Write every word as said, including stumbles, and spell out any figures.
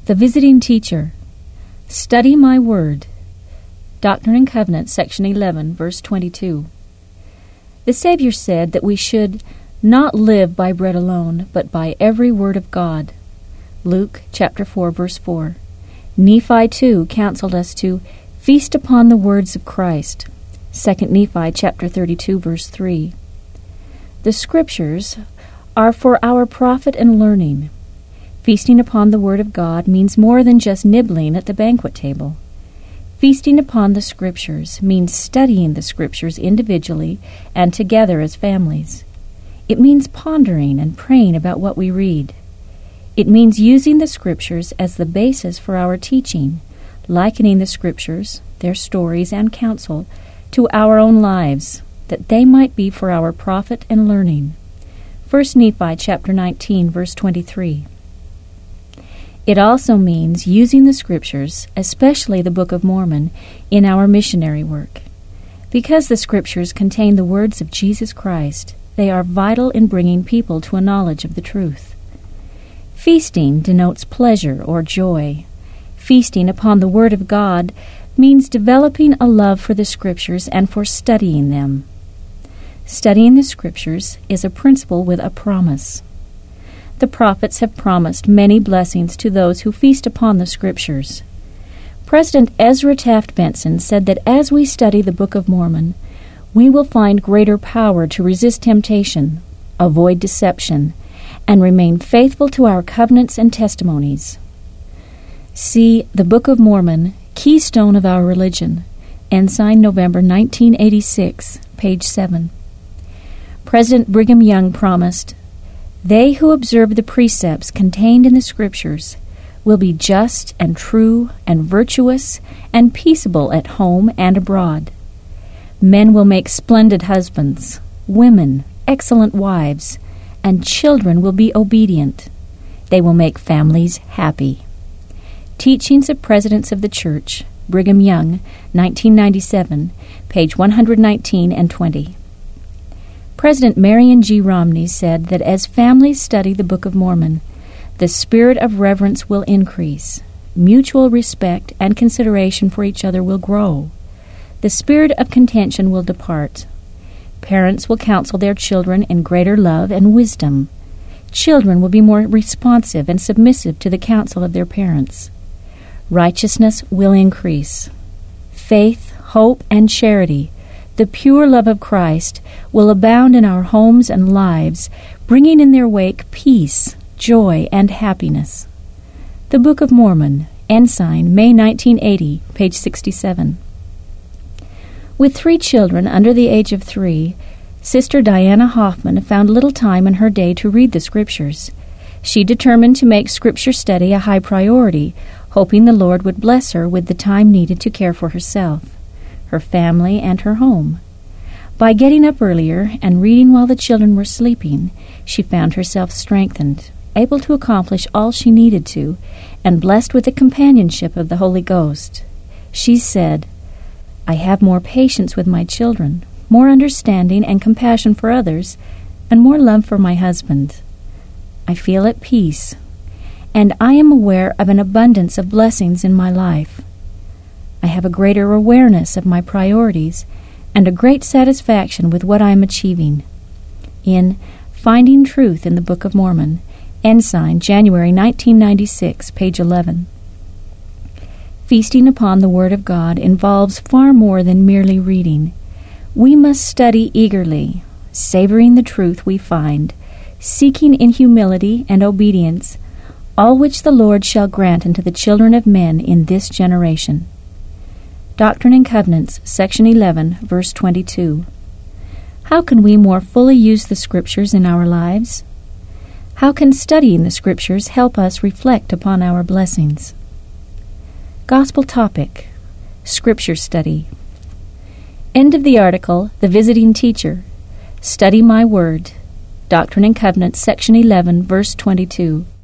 The Visiting Teacher. Study my word. Doctrine and Covenants, section eleven, verse twenty-two. The Savior said that we should not live by bread alone, but by every word of God. Luke chapter four, verse four. Nephi, too, counseled us to feast upon the words of Christ. Second Nephi chapter thirty-two, verse three. The Scriptures are for our profit and learning. Feasting upon the Word of God means more than just nibbling at the banquet table. Feasting upon the Scriptures means studying the Scriptures individually and together as families. It means pondering and praying about what we read. It means using the Scriptures as the basis for our teaching, likening the Scriptures, their stories and counsel, to our own lives, that they might be for our profit and learning. First Nephi chapter nineteen, verse twenty-three. It also means using the Scriptures, especially the Book of Mormon, in our missionary work. Because the Scriptures contain the words of Jesus Christ, they are vital in bringing people to a knowledge of the truth. Feasting denotes pleasure or joy. Feasting upon the Word of God means developing a love for the Scriptures and for studying them. Studying the Scriptures is a principle with a promise. The prophets have promised many blessings to those who feast upon the Scriptures. President Ezra Taft Benson said that as we study the Book of Mormon, we will find greater power to resist temptation, avoid deception, and remain faithful to our covenants and testimonies. See the Book of Mormon, Keystone of Our Religion, Ensign, November nineteen eighty-six, page seven. President Brigham Young promised, "They who observe the precepts contained in the Scriptures will be just and true and virtuous and peaceable at home and abroad. Men will make splendid husbands, women excellent wives, and children will be obedient. They will make families happy." Teachings of Presidents of the Church, Brigham Young, nineteen ninety-seven, page one hundred nineteen and twenty. President Marion G. Romney said that as families study the Book of Mormon, the spirit of reverence will increase, mutual respect and consideration for each other will grow, the spirit of contention will depart. Parents will counsel their children in greater love and wisdom. Children will be more responsive and submissive to the counsel of their parents. Righteousness will increase. Faith, hope, and charity, the pure love of Christ, will abound in our homes and lives, bringing in their wake peace, joy, and happiness. The Book of Mormon, Ensign, May nineteen eighty, page sixty-seven. With three children under the age of three, Sister Diana Hoffman found little time in her day to read the Scriptures. She determined to make Scripture study a high priority, hoping the Lord would bless her with the time needed to care for herself, her family, and her home. By getting up earlier and reading while the children were sleeping, she found herself strengthened, able to accomplish all she needed to, and blessed with the companionship of the Holy Ghost. She said, "I have more patience with my children, more understanding and compassion for others, and more love for my husband. I feel at peace, and I am aware of an abundance of blessings in my life. I have a greater awareness of my priorities and a great satisfaction with what I am achieving." In Finding Truth in the Book of Mormon, Ensign, January nineteen ninety-six, page eleven. Feasting upon the Word of God involves far more than merely reading. We must study eagerly, savoring the truth we find, seeking in humility and obedience, all which the Lord shall grant unto the children of men in this generation. Doctrine and Covenants, section eleven, verse twenty-two. How can we more fully use the Scriptures in our lives? How can studying the Scriptures help us reflect upon our blessings? Gospel topic: Scripture study. End of the article, The Visiting Teacher. Study My Word. Doctrine and Covenants, section eleven, verse twenty-two.